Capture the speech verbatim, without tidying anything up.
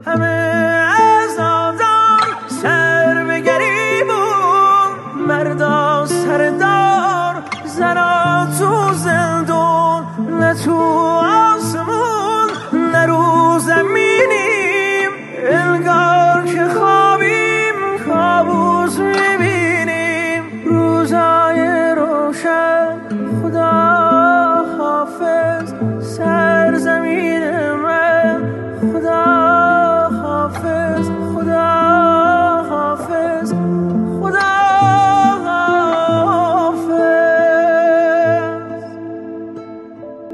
همه از آدم سر به گریبون، مردا سردار زنا تو زندون، نه تو